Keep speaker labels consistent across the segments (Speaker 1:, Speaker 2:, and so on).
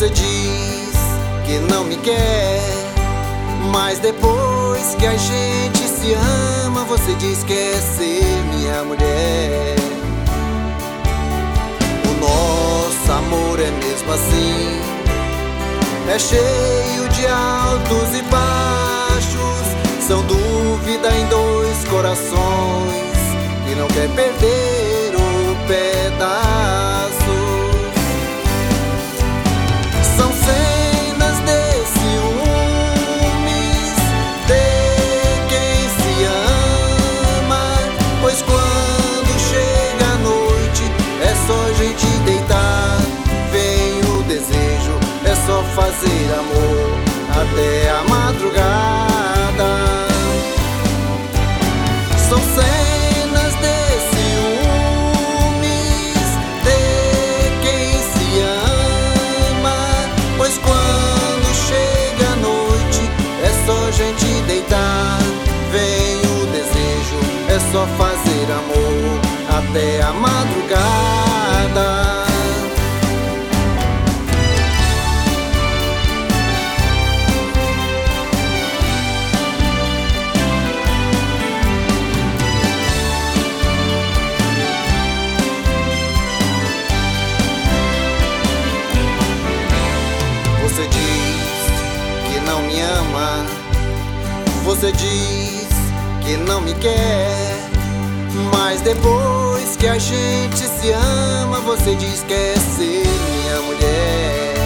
Speaker 1: Você diz que não me quer, mas depois que a gente se ama, você diz que quer ser minha mulher. O nosso amor é mesmo assim, é cheio de altos e baixos. São dúvida em dois corações que não quer perder o pedaço. São cenas de ciúmes de quem se ama, pois quando chega a noite é só a gente deitar. Vem o desejo, é só fazer amor até a madrugada. São cenas de ciúmes de quem se ama, pois quando chega a noite é só a gente deitar. Vem o desejo, é só fazer amor até a madrugada. Você diz que não me ama, você diz que não me quer, mas depois que a gente se ama, você diz que quer ser minha mulher.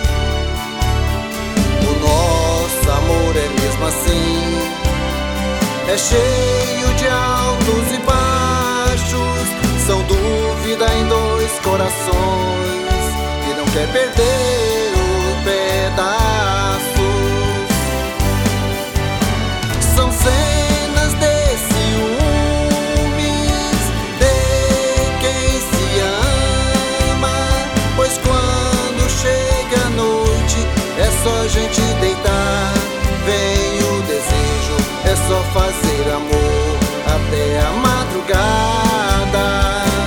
Speaker 1: O nosso amor é mesmo assim, é cheio de altos e baixos. São dúvida em dois corações que não quer perder o pedaço. São cenas de ciúmes de quem se ama, pois quando chega a noite é só a gente deitar. Vem o desejo, é só fazer amor até a madrugada.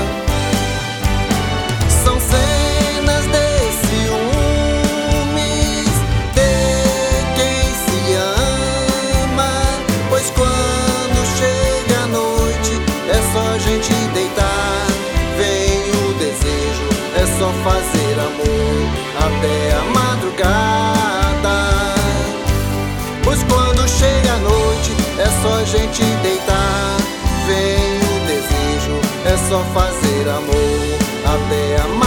Speaker 1: São cenas de ciúmes de quem se ama, pois quando chega a noite é só a gente deitar. Vem o desejo, é só fazer amor até a madrugada. Pois quando chega a noite é só a gente deitar. Vem o desejo, é só fazer amor até a madrugada.